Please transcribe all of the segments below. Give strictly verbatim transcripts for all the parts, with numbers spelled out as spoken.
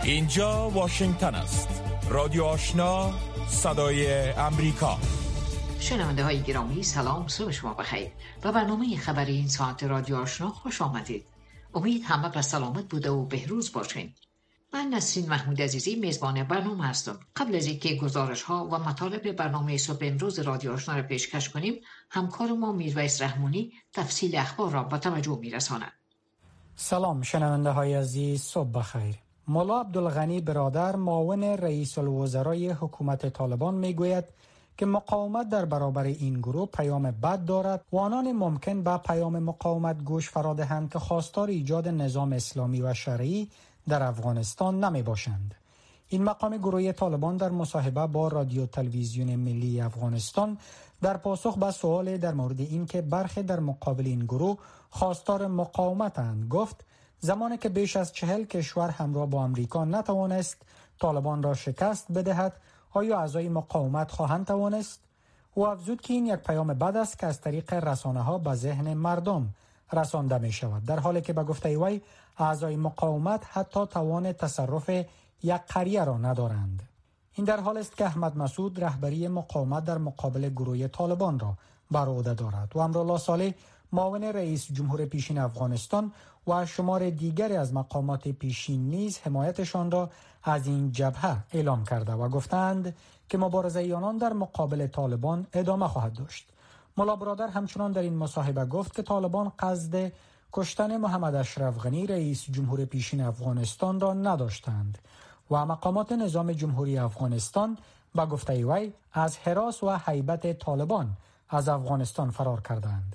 اینجا واشنگتن است. رادیو آشنا، صدای امریکا. شنونده های گرامی، سلام، صبح شما بخیر. و برنامه خبری این ساعت رادیو آشنا خوش آمدید. امید همه به سلامت بوده و بهروز باشین. من نسرین محمود عزیزی میزبان برنامه هستم. قبل از اینکه گزارش ها و مطالب برنامه صبح امروز رادیو آشنا را پیشکش کنیم، همکار ما میرویس رحمانی تفصیل اخبار را به توجه میرساند. سلام شنونده های عزیز، صبح بخیر. مولا عبدالغنی برادر معاون رئیس الوزرای حکومت طالبان میگوید که مقاومت در برابر این گروه پیام بد دارد و آنان ممکن به پیام مقاومت گوش فرا دهند که خواستار ایجاد نظام اسلامی و شرعی در افغانستان نمی باشند. این مقام گروه طالبان در مصاحبه با رادیو تلویزیون ملی افغانستان در پاسخ به سوال در مورد این که برخی در مقابل این گروه خواستار مقاومتند گفت زمانی که بیش از چهل کشور همراه با امریکا نتوانست طالبان را شکست بدهد، آیا اعضای مقاومت خواهند توانست؟ او افزود که این یک پیام بد است که از طریق رسانه ها به ذهن مردم رسانده می شود، در حالی که به گفته وی اعضای مقاومت حتی توان تصرف یک قریه را ندارند. این در حال است که احمد مسعود رهبری مقاومت در مقابل گروه طالبان را بر عهده دارد و امرالله صالح معاون رئیس جمهور پیشین افغانستان و شمار دیگری از مقامات پیشین نیز حمایتشان را از این جبهه اعلام کرده و گفتند که مبارزه آنان در مقابل طالبان ادامه خواهد داشت. مولا برادر همچنان در این مصاحبه گفت که طالبان قصد کشتن محمد اشرف غنی رئیس جمهور پیشین افغانستان را نداشتند و مقامات نظام جمهوری افغانستان با گفته وی از هراس و هیبت طالبان از افغانستان فرار کردند.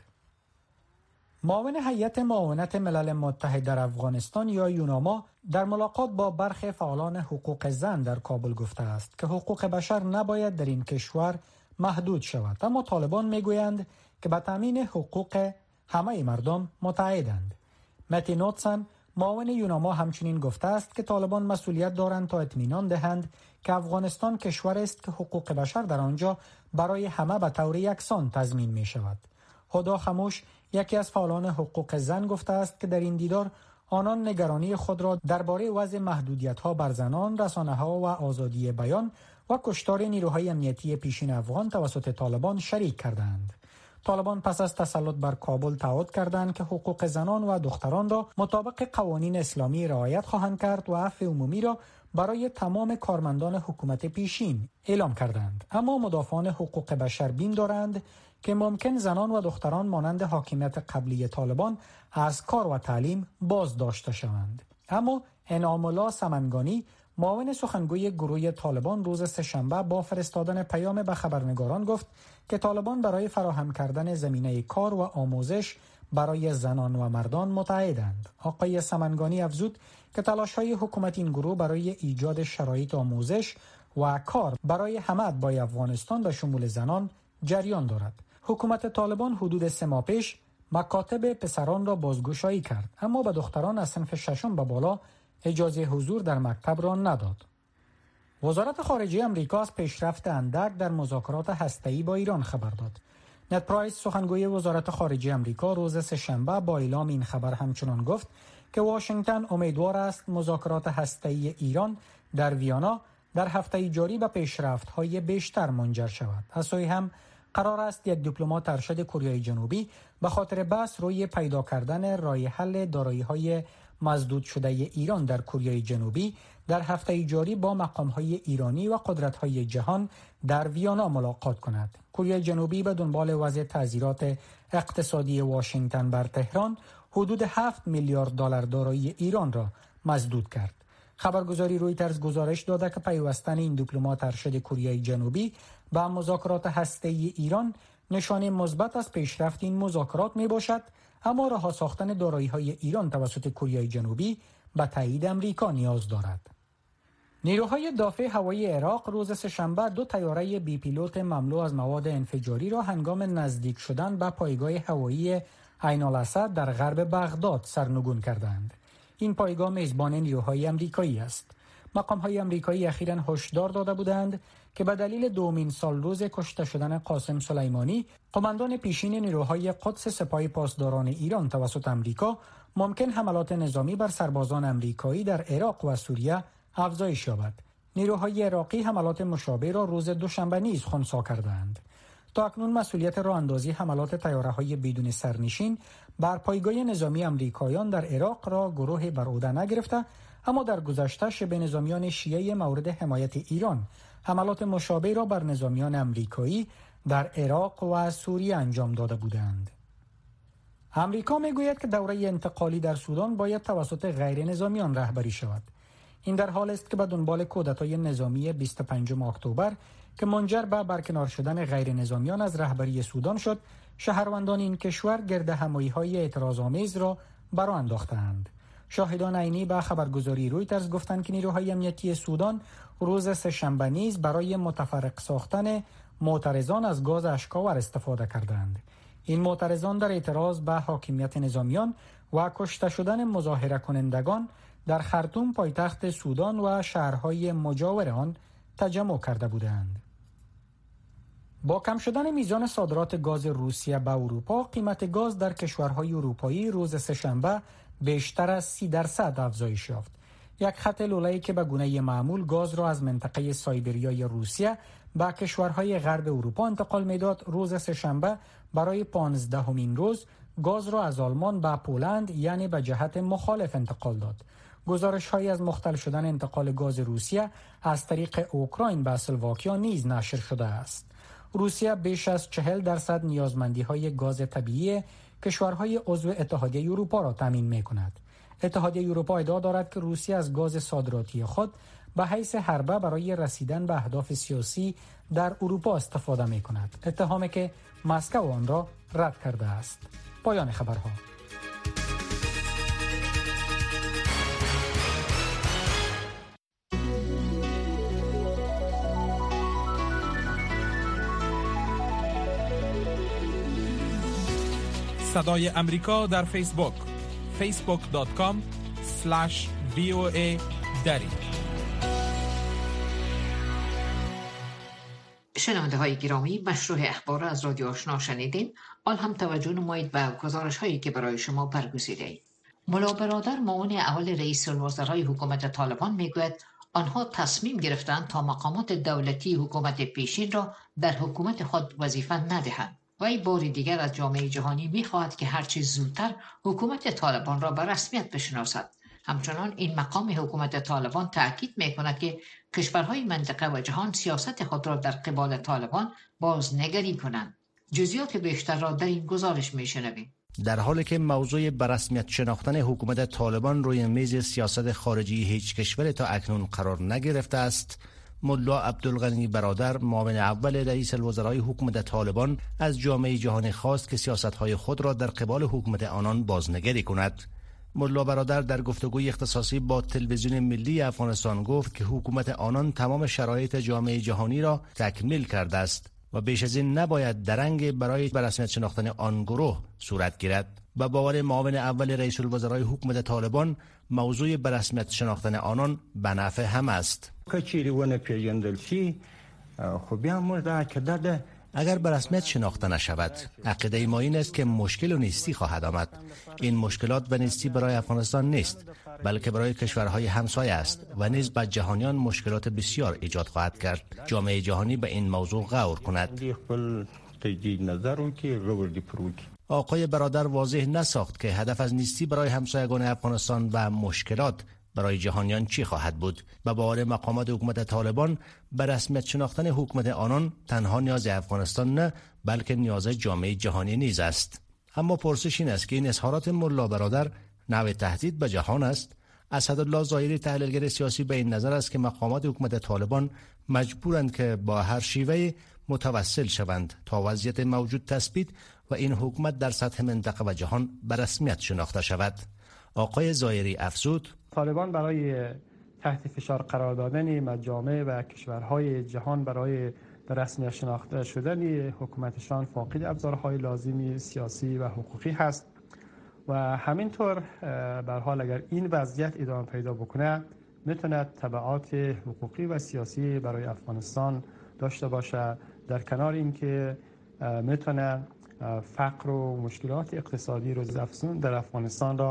معاون هیئت معاونت ملل متحد در افغانستان یا یوناما در ملاقات با برخی فعالان حقوق زن در کابل گفته است که حقوق بشر نباید در این کشور محدود شود، اما طالبان میگویند که به تامین حقوق همه مردم متعهدند. متی نوتسن معاون یوناما همچنین گفته است که طالبان مسئولیت دارند تا اطمینان دهند که افغانستان کشور است که حقوق بشر در آنجا برای همه به طور یکسان تضمین می شود. هدا خموش یکی از فعالان حقوق زن گفته است که در این دیدار آنان نگرانی خود را درباره وضع محدودیت‌ها بر زنان، رسانه‌ها و آزادی بیان و کشتار نیروهای امنیتی پیشین افغان توسط طالبان شریک کردند. طالبان پس از تسلط بر کابل تعهد کردند که حقوق زنان و دختران را مطابق قوانین اسلامی رعایت خواهند کرد و عفو عمومی را برای تمام کارمندان حکومت پیشین اعلام کردند. اما مدافعان حقوق بشر بیم دارند که ممکن زنان و دختران مانند حاکمیت قبلی طالبان از کار و تعلیم باز داشته شوند. اما انعام الله سمنگانی معاون سخنگوی گروه طالبان روز سه‌شنبه با فرستادن پیام به خبرنگاران گفت که طالبان برای فراهم کردن زمینه کار و آموزش برای زنان و مردان متعهدند. آقای سمنگانی افزود که تلاش‌های حکومت این گروه برای ایجاد شرایط آموزش و کار برای همه اتباع افغانستان به شمول زنان جریان دارد. حکومت طالبان حدود سه ماه پیش مکاتب پسران را بازگشایی کرد، اما به دختران از صنف ششم به بالا اجازه حضور در مکتب را نداد. وزارت خارجه آمریکا از پیشرفت اندک در مذاکرات هسته‌ای با ایران خبر داد. نت پرایس سخنگوی وزارت خارجه آمریکا روز سه‌شنبه با اعلام این خبر همچنان گفت که واشنگتن امیدوار است مذاکرات هسته‌ای ایران در ویانا در هفته جاری به پیشرفت‌های بیشتر منجر شود. از سوی هم قرار است یک دیپلمات ارشد کره جنوبی به خاطر بحث روی پیدا کردن راه حل دارایی‌های مزدود شده ایران در کره جنوبی در هفته جاری با مقام‌های ایرانی و قدرت‌های جهان در ویانا ملاقات کند. کره جنوبی به دنبال وضع تعزیرات اقتصادی واشنگتن بر تهران حدود هفت میلیارد دلار دارایی ایران را مزدود کرد. خبرگزاری رویترز گزارش داده که پیوستن این دیپلمات ارشد کره جنوبی به مذاکرات هسته‌ای ایران نشانه مثبت از پیشرفت این مذاکرات میباشد، اما رها ساختن دارایی‌های ایران توسط کره جنوبی به تایید امریکا نیاز دارد. نیروهای دافع هوایی عراق روز سه‌شنبه دو طیاره بی پیلوت مملو از مواد انفجاری را هنگام نزدیک شدن به پایگاه هوایی عین الاسد در غرب بغداد سرنگون کردند. این پایگاه میزبان نیروهای آمریکایی است. مقام‌های آمریکایی اخیراً هشدار داده بودند که به دلیل دومین سال روز کشته شدن قاسم سلیمانی، قماندان پیشین نیروهای قدس سپاه پاسداران ایران توسط آمریکا، ممکن حملات نظامی بر سربازان آمریکایی در عراق و سوریه افزایش یابد. نیروهای عراقی حملات مشابه را روز دوشنبه نیز خنثی کردند. تا اکنون مسئولیت راه اندازی حملات طیاره‌های بدون سرنشین بر پایگاه نظامی آمریکاییان در عراق را گروه بر عهده نگرفته، اما در گذشته شبه نظامیان شیعه مورد حمایت ایران حملات مشابه را بر نظامیان آمریکایی در عراق و سوریه انجام داده بودند. آمریکا میگوید که دوره انتقالی در سودان باید توسط غیر نظامیان رهبری شود. این در حال است که به دنبال کودتای نظامی بیست و پنجم اکتبر که منجر به برکنار شدن غیر نظامیان از رهبری سودان شد، شهروندان این کشور گرد همایی‌های اعتراض‌آمیز را برآ انداختند. شاهدان عینی به خبرگزاری رویترز گفتند که نیروهای امنیتی سودان روز سه‌شنبه نیز برای متفرق ساختن معترضان از گاز اشک‌آور استفاده کردند. این معترضان در اعتراض به حاکمیت نظامیان و کشته شدن مظاهره کنندگان در خرطوم پایتخت سودان و شهرهای مجاور آن تجمع کرده بودند. با کم شدن میزان صادرات گاز روسیه به اروپا، قیمت گاز در کشورهای اروپایی روز سه‌شنبه بیشتر از سی درصد افزایش یافت. یک خط لوله‌ای که به گونه معمول گاز را از منطقه سایبریای روسیه به کشورهای غرب اروپا انتقال میداد، روز سه‌شنبه برای پانزدهمین روز گاز را از آلمان به پولند یعنی به جهت مخالف انتقال داد. گزارش‌هایی از مختل شدن انتقال گاز روسیه از طریق اوکراین به اسلواکیا نیز نشر شده است. روسیه بیش از چهل درصد نیازمندی‌های گاز طبیعی کشورهای عضو اتحادیه اروپا را تامین می‌کند. اتحادیه اروپا ادعا دارد که روسیه از گاز صادراتی خود به حیث حربه برای رسیدن به اهداف سیاسی در اروپا استفاده می‌کند. اتهامی که مسکو آن را رد کرده است. پایان خبرها. صدای امریکا در فیسبوک فیسبوک دات کام اسلش وی او ای دری. شنونده های گرامی، مشروع اخبار از رادیو آشنا شنیدین. آن هم توجه نمایید به گزارش هایی که برای شما برگزیده ایم. ملا برادر معاون اول رئیس الوزرای حکومت طالبان میگوید آنها تصمیم گرفتند تا مقامات دولتی حکومت پیشین را در حکومت خود وظیفه ندهند. وی بار دیگر از جامعه جهانی می‌خواهد که هرچه زودتر حکومت طالبان را به رسمیت بشناسد. همچنان این مقام حکومت طالبان تأکید می‌کند که کشورهای منطقه و جهان سیاست خود را در قبال طالبان بازنگری کنند. جزئیات بیشتر را در این گزارش می‌شنویم. در حالی که موضوع به رسمیت شناختن حکومت طالبان روی میز سیاست خارجی هیچ کشور تا اکنون قرار نگرفته است، ملا عبدالغنی برادر معاون اول رئیس الوزرای حکومت طالبان از جامعه جهانی خواست که سیاست‌های خود را در قبال حکومت آنان بازنگری کند. ملا برادر در گفتگوی اختصاصی با تلویزیون ملی افغانستان گفت که حکومت آنان تمام شرایط جامعه جهانی را تکمیل کرده است و بیش از این نباید درنگ برای به رسمیت شناختن آن گروه صورت گیرد. به باور معاون اول رئیس الوزرای حکومت طالبان، موضوع به رسمیت شناختن آنان به نفع هم است. اگر به رسمیت شناخته نشود، عقیده ما این است که مشکل و نیستی خواهد آمد. این مشکلات و نیستی برای افغانستان نیست، بلکه برای کشورهای همسایه است و نیز به جهانیان مشکلات بسیار ایجاد خواهد کرد. جامعه جهانی به این موضوع غور کند. آقای برادر واضح نساخت که هدف از نیستی برای همسایگان افغانستان و مشکلات برای جهانیان چی خواهد بود. به باور مقامات حکومت طالبان، به رسمیت شناختن حکومت آنان تنها نیاز افغانستان نه، بلکه نیاز جامعه جهانی نیز است. اما پرسش این است که این اظهارات ملا برادر نوع تهدید به جهان است. اسدالله ظاهری، تحلیلگر سیاسی، به این نظر است که مقامات حکومت طالبان مجبورند که با هر شیوه متوسل شوند تا وضعیت موجود تثبیت و این حکومت در سطح منطقه و جهان به رسمیت شناخته شود. آقای ظاهری افزود: طالبان برای تحت فشار قرار دادن مجامع و کشورهای جهان برای به رسمیت شناخته شدن حکومتشان فاقد ابزارهای لازمی سیاسی و حقوقی هست و همینطور به حال اگر این وضعیت ادامه پیدا بکنه میتونه تبعات حقوقی و سیاسی برای افغانستان داشته باشه، در کنار اینکه میتونه فقر و مشکلات اقتصادی روز افزون در افغانستان را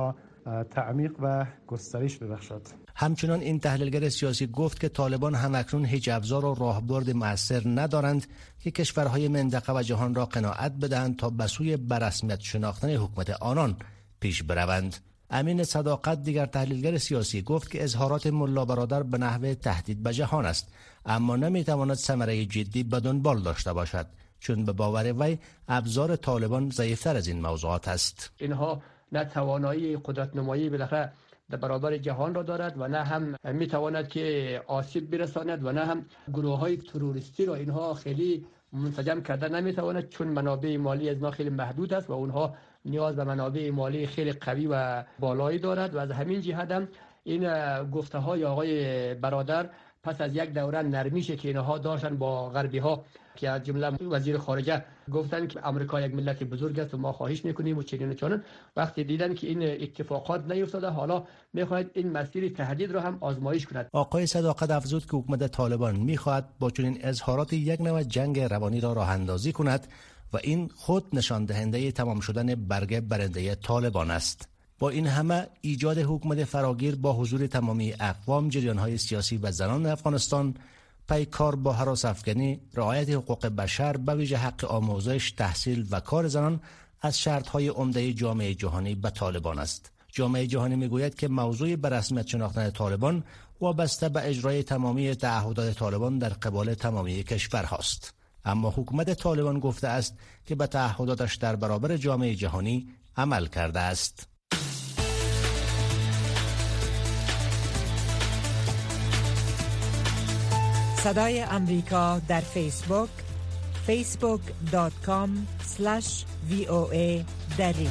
تعمیق و گسترش ببخشد. همچنان این تحلیلگر سیاسی گفت که طالبان همکنون هیچ ابزار و راهبرد مؤثر ندارند که کشورهای منطقه و جهان را قناعت بدهند تا به سوی برسمیت شناختن حکومت آنان پیش بروند. امین صداقت دیگر تحلیلگر سیاسی گفت که اظهارات ملا برادر به نحو تهدید به جهان است، اما نمیتواند ثمره جدی به دنبال داشته باشد، چون به باور وی ابزار طالبان ضعیفتر از این موضوعات است. اینها نه توانایی قدرت نمایی بالاخره در برابر جهان را دارد و نه هم میتواند که آسیب برساند و نه هم گروه های تروریستی را اینها خیلی منسجم کرده نمیتواند، چون منابع مالی از ما خیلی محدود است و اونها نیاز به منابع مالی خیلی قوی و بالایی دارد و از همین جهت هم این گفته های آقای برادر پس از یک دوره نرمیشه که اینها داشتن با غربی ها که از جمله وزیر خارجه گفتن که آمریکا یک ملت بزرگ است و ما خواهش میکنیم و چنین و چنان، وقتی دیدن که این اتفاقات نیفتاده حالا میخواهد این مسیر تهدید را هم آزمایش کند. آقای صداقت افزود که حکومت طالبان میخواهد با چنین اظهارات یک نوع جنگ روانی را راه اندازی کند و این خود نشان دهنده تمام شدن برگ برنده طالبان است. با این همه ایجاد حکومت فراگیر با حضور تمامی اقوام، جریان‌های سیاسی و زنان افغانستان پیکار با هراس افغانی، رعایت حقوق بشر به ویژه حق آموزش، تحصیل و کار زنان از شرط‌های عمده جامعه جهانی به طالبان است. جامعه جهانی میگوید که موضوع به رسمیت شناختن طالبان وابسته به اجرای تمامی تعهدات طالبان در قبال تمامی کشورهاست. اما حکومت طالبان گفته است که به تعهداتش در برابر جامعه جهانی عمل کرده است. صدای امریکا در فیسبوک فیسبوک دات کام اسلش وی او ای دری.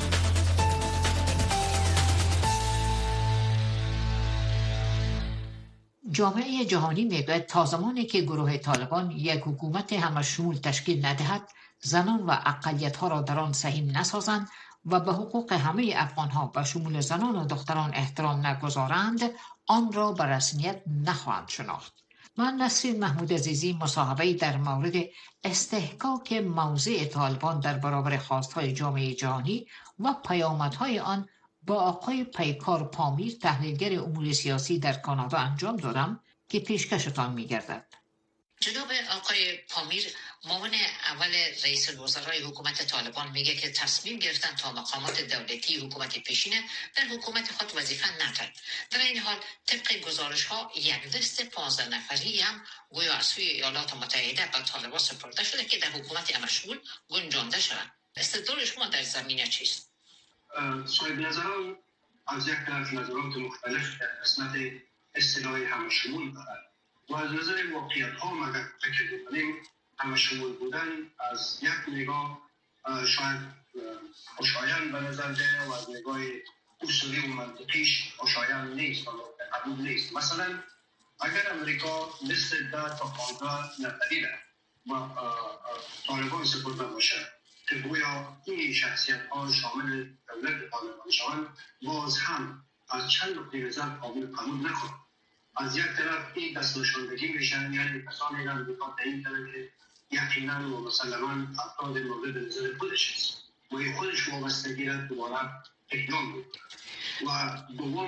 جامعه جهانی میگوید تا زمانی که گروه طالبان یک حکومت همشمول تشکیل ندهد، زنان و اقلیت‌ها را در آن سهیم نسازند و به حقوق همه افغان‌ها به شمول زنان و دختران احترام نگذارند، آن را به رسمیت نخواهند شناخت. من نسرین محمود عزیزی مصاحبه‌ای در مورد استحقاق موضع طالبان در برابر خواست‌های جامعه جهانی و پیامدهای آن با آقای پیکار پامیر، تحلیلگر امور سیاسی در کانادا انجام دادم که پیشکشتان می‌گردد. جناب آقای پامیر، معاون اول رئیس الوزرای حکومت طالبان میگه که تصمیم گرفتن تا مقامات دولتی حکومت پیشینه در حکومت خود وظیفه ندارد. در این حال طبق گزارش‌ها یک لیست پانزده نفری هم گویا از سوی ایالات متحده به طالبان سپرده شده که در حکومت مشمول گنجانده شود. استدلال شما در زمینه چیست؟ صاحب نظران از یک طرف نظرات مختلف در قسمت اصطلاح همشمول دارند و از نظر واقعیت ها مگر فکر کنیم همشمول بودن از یک نگاه شاید خوشایند به نظر ده و از نگاه اصولی و منطقیش خوشایند نیست و قبول نیست. مثلا اگر امریکا لیست ده تا پانزده نفری و طالبان سپرده باشه که گویا این شخصیت ها شامل دولت طالبان شوند، باز هم از چند نقطه نظر قابل قبول نخواهد. از یک طرف این دست نشاندگی میشن، یعنی کسانی را به این طرف که یقینا و مسلما افراد مورد نظر خودش است و این خودش وابستگی را دوباره اقدام بود. و دوم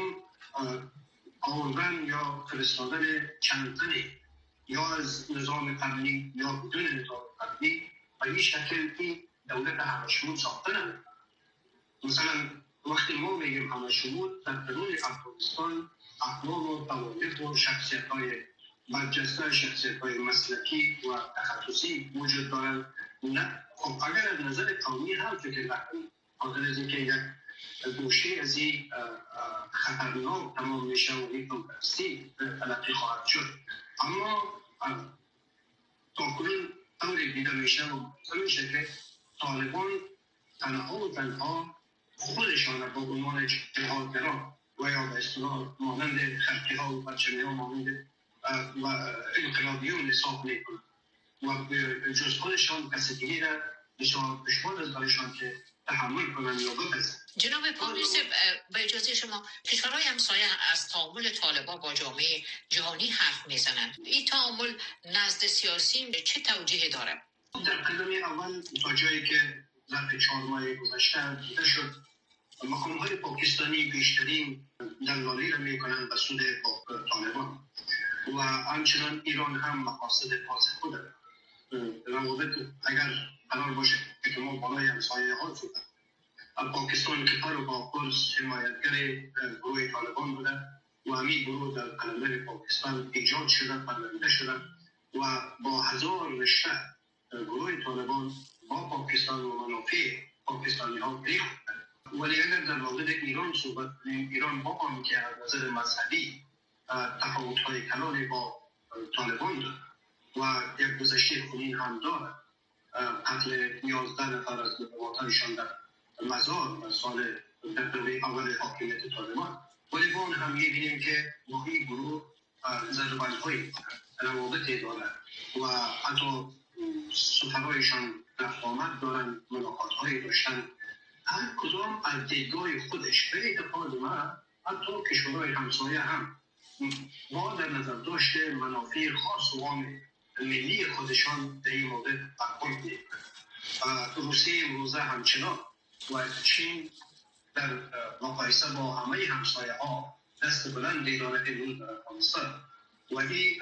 آوردن یا فرستادن چند تنی یا از نظام قبلی یا بدون نظام قبلی و این شکل این دولت همشمول ساخته نمید. مثلا وقتی ما میگیم همشمول در قانون افغانستان اقوام و طوایف و شخصیت های برجسته، شخصیت های مسلکی و تخصصی وجود دارند. نه خب اگر از نظر قومی هم فکر نکنیم، خاطر از اینکه یک گوشه از این خطرناک تمام میشه و این پرستی تلقی خواهد شد، اما تا کنون طوری دیده میشه و میشه که طالبان تنها و تنها خودشان با عنوان جهادگران و یا به اصطلاح مانند خلقی ها و پرچمی ها مانند و انقلابیون حساب میکنند و به جز خودشان کسی دیگه را بسیار دشوار از برایشان که تحمل کنند یا بپذیرند. جناب پامیر، به اجازه شما، کشورهای همسایه از تعامل طالبان با جامعه جهانی حرف میزنند. این تعامل نزد سیاسیین چه توجیهی داره؟ در قدم اول تا جایی که ظرف چهار ماه گذشته دیده شد مقام‌های پاکستانی بیشترین دلالی را میکنند به سود طالبان و همچنان ایران هم مقاصد خاص خود روابط اگر قرار باشه که ما بالای همسایه ها شده پاکستان که پر و با پرس حمایتگر گروه طالبان بوده و همین گروه در قلمرو پاکستان ایجاد شده، پرورده شده و با هزار رشته گروه طالبان با پاکستان و منافع پاکستانی ها ریخت. ولی اگر در مورد ایران صحبت کنیم، ایران با آن که از نظر مذهبی تفاوت های کلانی با طالبان دارد و یک گذشته خونین هم دارد، قتل یازده نفر از مقاماتشان در مزار در سال در دوره اول حاکمیت طالبان، ولی با آن هم می‌بینیم که با این گروه ضربت‌های روابطی دارد و حتی سفرایشان رفت آمد دارند، ملاقات‌هایی داشتن، هر کدام از دیدگاه خودش. به اعتقاد من حتی کشورهای همسایه هم با در نظر داشته منافع خاص و عام ملی خودشان در این مورد برخورد می‌کنند. روسیه امروزه همچنان و چین در مقایسه با همه همسایه ها دست بلندی دارد امروز در افغانستان و این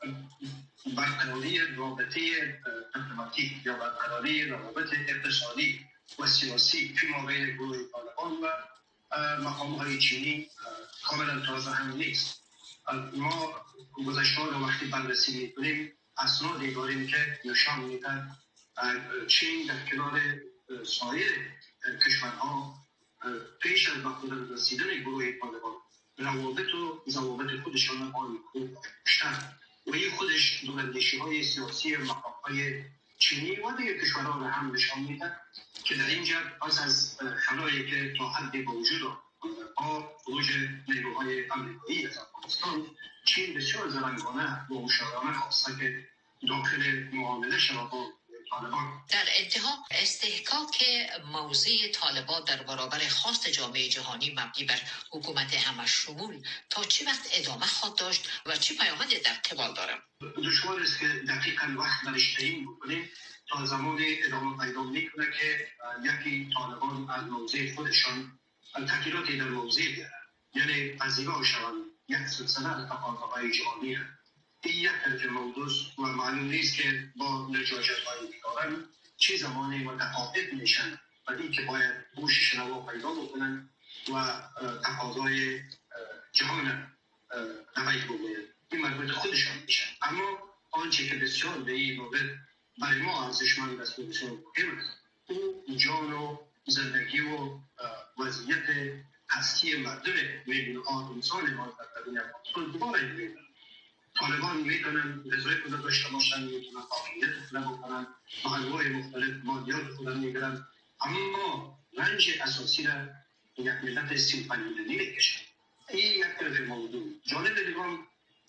برقراری رابطه دیپلماتیک یا برقراری روابط اقتصادی و سیاسی فی مابین گروه طالبان و مقام‌های چینی کاملا تازه هم نیست. ما گذشته رو وقتی بررسی می‌کنیم اسنادی داریم که نشان می‌دهد چین در کنار سایر کشورها پیش از به رسیدن گروه طالبان روابط و ضوابط خودشان را آن داشتند و این خودش دوراندیشی‌های سیاسی مقام‌های چینی و دیگر کشورها را هم نشان می‌دهد که در اینجا پس از خلایی که تا حدی با وجود با خروج نیروهای آمریکایی از افغانستان، چین بسیار زرنگانه و هوشیارانه خواسته که داخل معامله شود با طالبان. در انتها استحقاق موضع طالبان در برابر خواست جامعه جهانی مبنی بر حکومت همه‌شمول تا چه وقت ادامه خواهد داشت و چه پیامدی در قبال دارد؟ دشوار است که دقیقاً وقت درش تعیین بکنیم. تا زمان ادامه پیدا میکنه که یکی طالبان از موضع خودشان تغییراتی در موضع دارد، یعنی پذیرا شوند یک سلسله از تقاضاهای جهانی هست. این یک طرف موضوع و معلوم نیست که با لجاجت‌هایی که دارن چه زمانی متفاوت میشن و این که باید گوش شنوا پیدا بکنن و تقاضای جهان نوید بگوید این مربوط خودشان میشن. اما آنچه که بسیار به این مورد برای ما ارزشمند است و بسیار مهم است، او جان و زندگی و وضعیت هستی مردم میلیون ها انسان ما در دنیا افغانستان دوباره می‌بینند. طالبان میتونن رضای خود داشته باشن، میتونن حاکمیت خود بکنن، با انواع مختلف مادیات خود میگیرن، اما رنج اساسی را یک ملت سی و پنج میلیونی میکشن. این یک طرف موضوع. جانب دیگه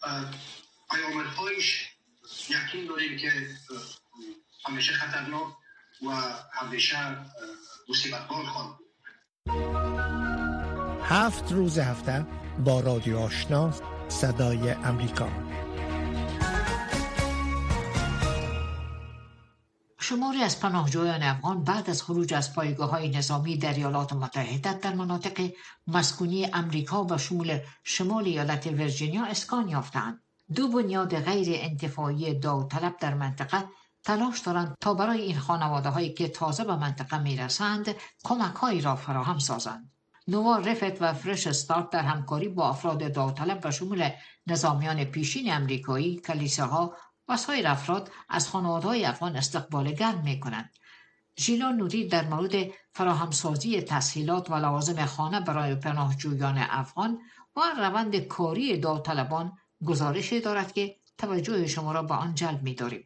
پیامدهایش یقین داریم که همیشه خطرناک و همیشه مصیبت‌بار خواهد بود. هفت روز هفته با رادیو آشنا صدای امریکا. شماری از پناهجویان افغان بعد از خروج از پایگاه‌های نظامی در ایالات متحده در مناطق مسکونی امریکا و شمول شمال ایالت ویرجینیا اسکان یافتند. دو بنیاد غیر انتفاعی داوطلب در منطقه تلاش دارند تا برای این خانواده‌هایی که تازه به منطقه میرسند کمک‌هایی را فراهم سازند. نوا رفت و فرش استارت در همکاری با افراد داوطلب و شمول نظامیان پیشین امریکایی، کلیساها و سایر افراد از خانواده‌های افغان استقبال گرم می‌کنند. ژیلا نوری در مورد فراهمسازی تسهیلات و لوازم خانه برای پناهجویان افغان و روند کاری داوطلبان گزارشی دارد که توجه شما را به آن جلب می‌داریم.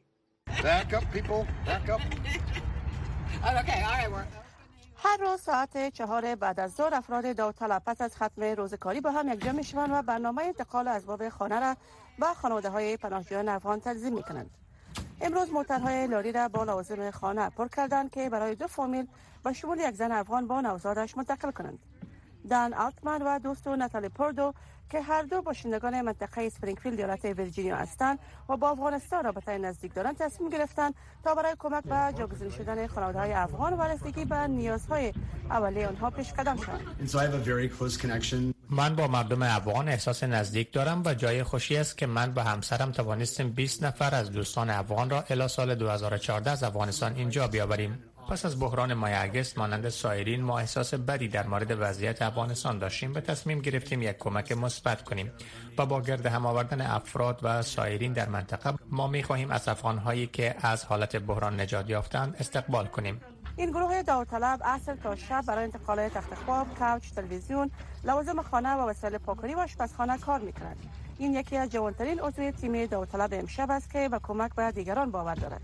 هر روز ساعت چهار بعد از ظهر افراد داوطلب پس از ختم روزکاری با هم یکجا میشوند و برنامه انتقال اسباب خانه را با خانواده‌های پناهجویان افغان تنظیم میکنند. امروز موترهای لاری را با لوازم خانه پر کردند که برای دو فامیل و شمول یک زن افغان با نوزادش منتقل کنند. دان آلتمن و دوست ناتالی پوردو که هر دو باشندگان منطقه اسپرینگفیلد ایالت ویرجینیا هستند و با افغانستان رابطه نزدیک دارند، تصمیم گرفتند تا برای کمک به جاگزین شدن خانواده‌های افغان و رسیدگی به نیازهای اولیه آنها پیش قدم شوند. من با مردم افغان احساس نزدیک دارم و جای خوشی است که من و همسرم توانستیم بیست نفر از دوستان افغان را الی سال دو هزار و چهارده از افغانستان اینجا بیاوریم. پس از بحران ماه اگست مانند سایرین ما احساس بدی در مورد وضعیت افغانستان داشتیم و تصمیم گرفتیم یک کمک مثبت کنیم و با گرد هم آوردن افراد و سایرین در منطقه ما می‌خواهیم از افغان‌هایی که از حالت بحران نجات یافتند استقبال کنیم. این گروه داوطلب اصل تا شب برای انتقال تخت خواب، کوچ، تلویزیون، لوازم خانه و وسایل پاکاری و آشپزخانه کار می‌کنند. این یکی از جوانترین عضو تیم داوطلب امشب است که به کمک به دیگران باور دارد.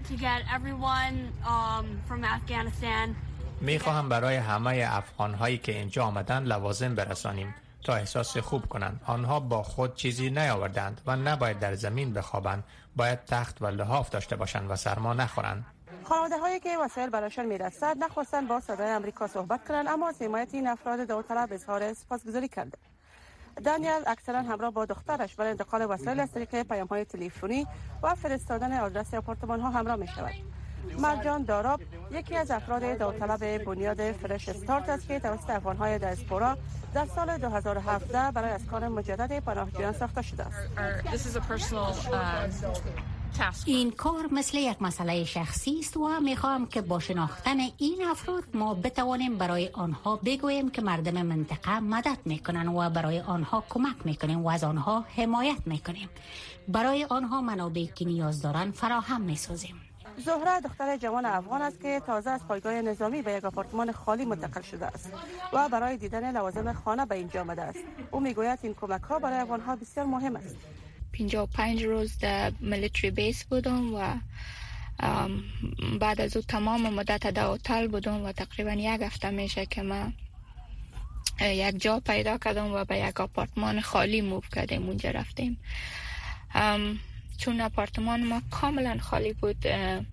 می‌خواهم برای همه افغان‌هایی که اینجا آمدند لوازم برسانیم تا احساس خوب کنند. آنها با خود چیزی نیاوردند و نباید در زمین بخوابند. باید تخت و لحاف داشته باشند و سرما نخورند. خانواده هایی که وسایل برایشان میرسد نخواستند با صدای آمریکا صحبت کنند، اما از حمایت این افراد داوطلب اظهار سپاسگزاری کرد. دانیل اکثرا همراه با دخترش برای انتقال وسایل از طریق پیام‌های تلفنی و فرستادن آدرس آپارتمان‌ها همراه می‌شود. مرجان داراب یکی از افراد داوطلب بنیاد فرش استارت است که توسط افغان‌های دیاسپورا در سال دو هزار و هفده برای اسکان مجدد پناهجویان ساخته شده است. این کار مثل یک مسئله شخصی است و میخواهم که با شناختن این افراد ما بتوانیم برای آنها بگوییم که مردم منطقه مدد میکنن و برای آنها کمک میکنیم و از آنها حمایت میکنیم. برای آنها منابعی که نیاز دارن فراهم میسازیم. زهره دختر جوان افغان است که تازه از پایگاه نظامی به یک آپارتمان خالی منتقل شده است و برای دیدن لوازم خانه به اینجا آمده است. او میگوید این کمک ها برای افغان‌ها بسیار مهم است. پنجاه و پنج روز در ملیتری بیس بودم و بعد از او تمام مدت در هتل بودم و تقریبا یک هفته میشه که من یک جا پیدا کردم و به یک آپارتمان خالی موو کردیم. اونجا رفتیم چون آپارتمان ما کاملا خالی بود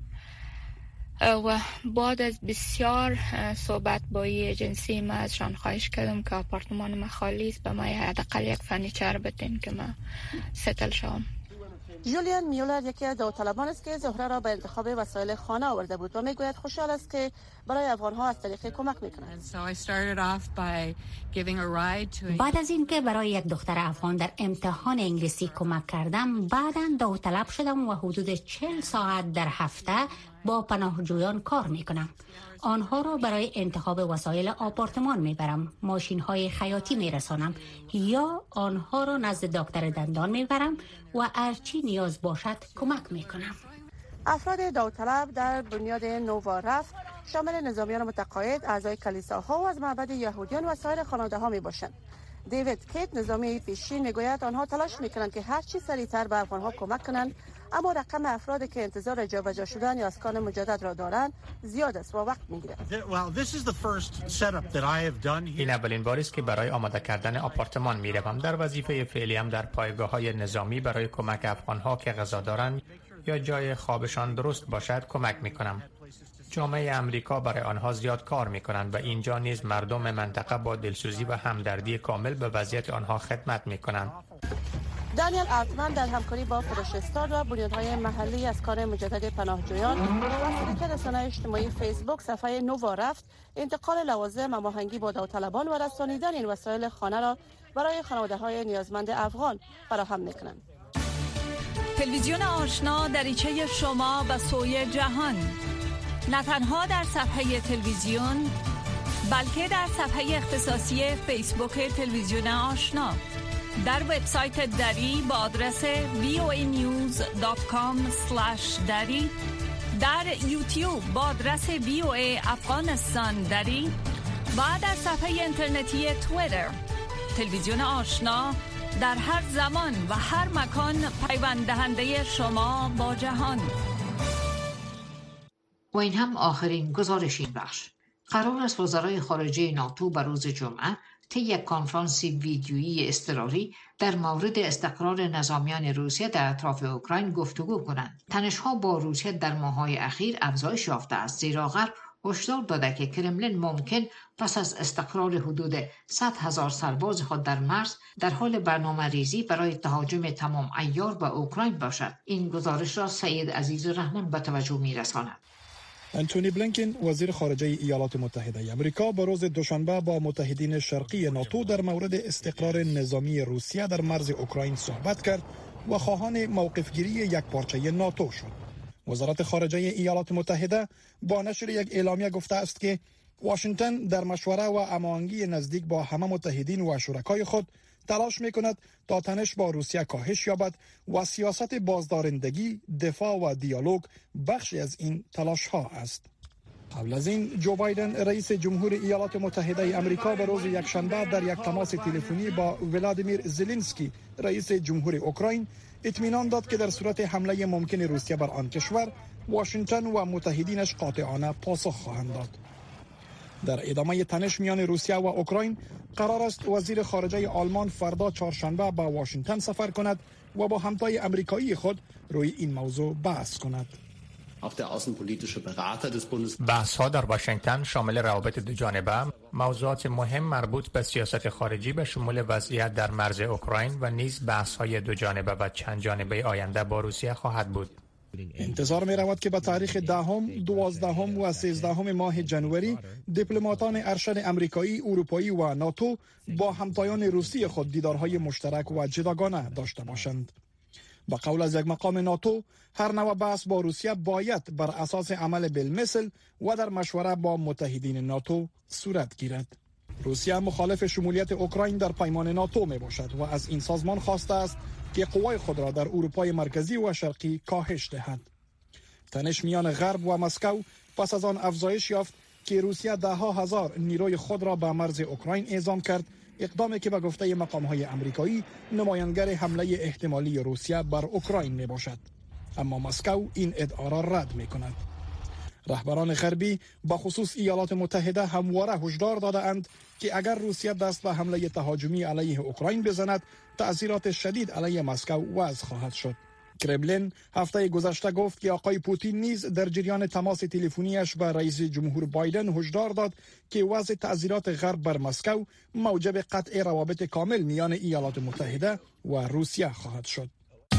و بعد از بسیار صحبت با این ایجنسی ما ازشان خواهش کردم که آپارتمان ما خالی است، به ما حداقل یک فرنیچر بدین که من ستل شوم. جولیان میولر یکی از داوطلبان است که زهره را به انتخاب وسایل خانه آورده بود و میگوید خوشحال است که برای افغان‌ها از طریق کمک می‌کند. بعد از اینکه برای یک دختر افغان در امتحان انگلیسی کمک کردم، بعداً داوطلب شدم و حدود چهل ساعت در هفته با پناهجویان کار میکنم. آنها را برای انتخاب وسایل آپارتمان میبرم، ماشین‌های خیاطی میرسانم یا آنها را نزد دکتر دندان میبرم و هرچی نیاز باشد کمک میکنم. افراد داوطلب در بنیاد نووا رفت شامل نظامیان متقاعد، اعضای کلیساها و از معبد یهودیان و سایر خانواده‌ها میباشند. دیوید کیت نظامی پیشین میگوید آنها تلاش میکنند که هر چی سریعتر به افغان‌ها کمک کنند، اما رقم افرادی که انتظار جابجا شدن یا اسکان مجدد را دارند زیاد است و وقت میگیرد. این اولین بار است که برای آماده کردن آپارتمان میروم. در وظیفه فعلیم در پایگاه‌های نظامی برای کمک افغان‌ها که غذا دارند یا جای خوابشان درست باشد کمک میکنم. جامعه امریکا برای آنها زیاد کار میکنند و اینجا نیز مردم منطقه با دلسوزی و همدردی کامل به وضعیت آنها خدمت میکنند. دانیل آلتمن در همکاری با فرش استارت و بنیادهای محلی از کار مجدد پناهجویان و شبکه رسانه اجتماعی فیسبوک صفحه نووا رفت انتقال لوازم هماهنگی با داوطلبان و رسانیدن این وسایل خانه را برای خانواده‌های نیازمند افغان فراهم میکنند. تلویزیون آشنا دریچه شما به سوی جهان، نه تنها در صفحه تلویزیون بلکه در صفحه اختصاصی فیسبوک تلویزیون آشنا، در وبسایت دری با آدرس وی او ای نیوز دات کام اسلش دری، در یوتیوب با آدرس وی او ای افغانستان دری و در صفحه اینترنتی توییتر. تلویزیون آشنا در هر زمان و هر مکان پیوند دهنده شما با جهان. و این هم آخرین گزارش این بخش. قرار است وزرای خارجه ناتو به روز جمعه طی یک کنفرانس ویدیویی اضطراری در مورد استقرار نظامیان روسیه در اطراف اوکراین گفتگو کنند. تنش‌ها با روسیه در ماه‌های اخیر افزایش یافته است، زیرا غرب هشدار داده که کرملین ممکن پس از استقرار حدود صد هزار سرباز خود در مرز در حال برنامه ریزی برای تهاجم تمام عیار به اوکراین باشد. این گزارش را سید عزیزالرحمن به توجه می رساند. انتونی بلینکن وزیر خارجه ایالات متحده آمریکا با روز دوشنبه با متحدین شرقی ناتو در مورد استقرار نظامی روسیه در مرز اوکراین صحبت کرد و خواهان موقفگیری یکپارچه ناتو شد. وزارت خارجه ایالات متحده با نشر یک اعلامیه گفته است که واشنگتن در مشوره و هماهنگی نزدیک با همه متحدین و شرکای خود تلاش می‌کند تا تنش با روسیه کاهش یابد و سیاست بازدارندگی، دفاع و دیالوگ بخشی از این تلاش‌ها است. قبل از این جو بایدن رئیس جمهور ایالات متحده آمریکا به روز یکشنبه در یک تماس تلفنی با ولادیمیر زلنسکی رئیس جمهور اوکراین اطمینان داد که در صورت حمله ممکن روسیه بر آن کشور واشنگتن و متحدینش قاطعانه پاسخ خواهند داد. در ادامه تنش میان روسیه و اوکراین قرار است وزیر خارجه آلمان فردا چهارشنبه به واشنگتن سفر کند و با همتای آمریکایی خود روی این موضوع بحث کند. بحث ها در واشنگتن شامل روابط دو جانبه، موضوعات مهم مربوط به سیاست خارجی به شمول وضعیت در مرز اوکراین و نیز بحث های دو جانبه و چند جانبه آینده با روسیه خواهد بود. انتظار می رود که به تاریخ دهم، دوازدهم و سیزدهم ماه جنوری دیپلماتان ارشد امریکایی، اروپایی و ناتو با همتایان روسی خود دیدارهای مشترک و جداگانه داشته باشند. با قول از یک مقام ناتو، هر نوع بحث با روسیه باید بر اساس عمل بالمثل و در مشوره با متحدین ناتو صورت گیرد. روسیه مخالف شمولیت اوکراین در پیمان ناتو می باشد و از این سازمان خواسته است که قوای خود را در اروپای مرکزی و شرقی کاهش دهد. تنش میان غرب و مسکو پس از آن افزایش یافت که روسیه ده ها هزار نیروی خود را به مرز اوکراین اعزام کرد، اقدامی که به گفته مقام‌های آمریکایی نمایانگر حمله احتمالی روسیه بر اوکراین می باشد. اما مسکو این ادعا را رد می کند. رهبران غربی با خصوص ایالات متحده همواره هشدار داده اند که اگر روسیه دست به حمله تهاجمی علیه اوکراین بزند، تأثیرات شدید علیه مسکو وضع خواهد شد. کرملین هفته گذشته گفت که آقای پوتین نیز در جریان تماس تلفنیش با رئیس جمهور بایدن هشدار داد که وضع تأثیرات غرب بر مسکو موجب قطع روابط کامل میان ایالات متحده و روسیه خواهد شد.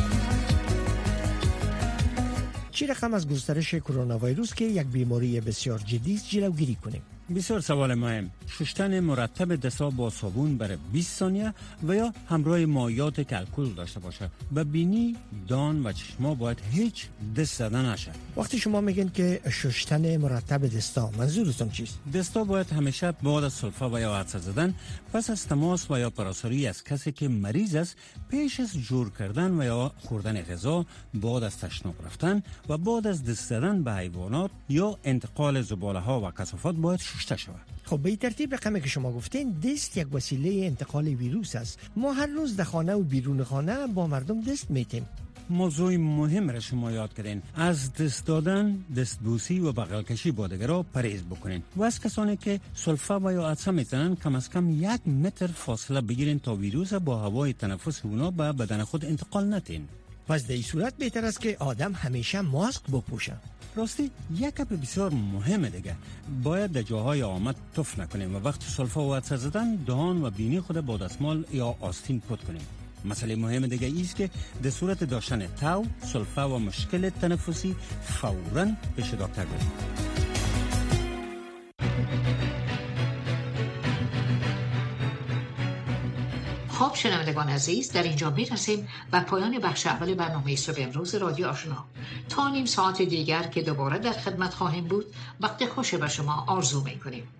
چه رقم از گسترش کرونا ویروس که یک بیماری بسیار جدی است جلوگیری کنیم؟ بسیار سوال مهم. شستن مرتب دستا با صابون برای بیست ثانیه و یا همراه مایعات که الکل داشته باشه. و بینی، دان و چشما باید هیچ دست زدن نشه. وقتی شما میگین که شستن مرتب دستا، منظورتون چیست؟ دستا باید همیشه بعد از سلفا و یا عطسه زدن، پس از تماس و یا پراساری از کسی که مریض است، پیش از جور کردن و یا خوردن غذا، بعد از تشناب رفتن و بعد از دست زدن به حیوانات یا انتقال زباله ها و کثافات باید شسته شود. خب به ترتیب رقمی که شما گفتین، دست یک وسیله انتقال ویروس است. ما هر روز در خانه و بیرون خانه با مردم دست میتیم. موضوع مهم را شما یاد کردین. از دست دادن، دستبوسی و بغل کشی با دیگران پرهیز بکنین. و از کسانی که سلفا و یا عطسه میزنن کم از کم یک متر فاصله بگیرین تا ویروس با هوای تنفس اونا به بدن خود انتقال ندین. پس در این صورت بهتر است که آدم همیشه ماسک بپوشه. راستی یک گپ بسیار مهمه دیگه، باید در جاهای آمد تف نکنیم و وقت سلفا و عطسه زدن دهان و بینی خود با دستمال یا آستین پاک کنیم. مسئله مهم دیگه ایست که در صورت داشتن تاو، سلفا و مشکل تنفسی فوراً پیش دکتر بریم. خب شنوندگان عزیز، در اینجا میرسیم و پایان بخش اول برنامه صبح امروز رادیو آشنا. تا نیم ساعت دیگر که دوباره در خدمت خواهیم بود، وقت خوش به شما آرزو میکنیم.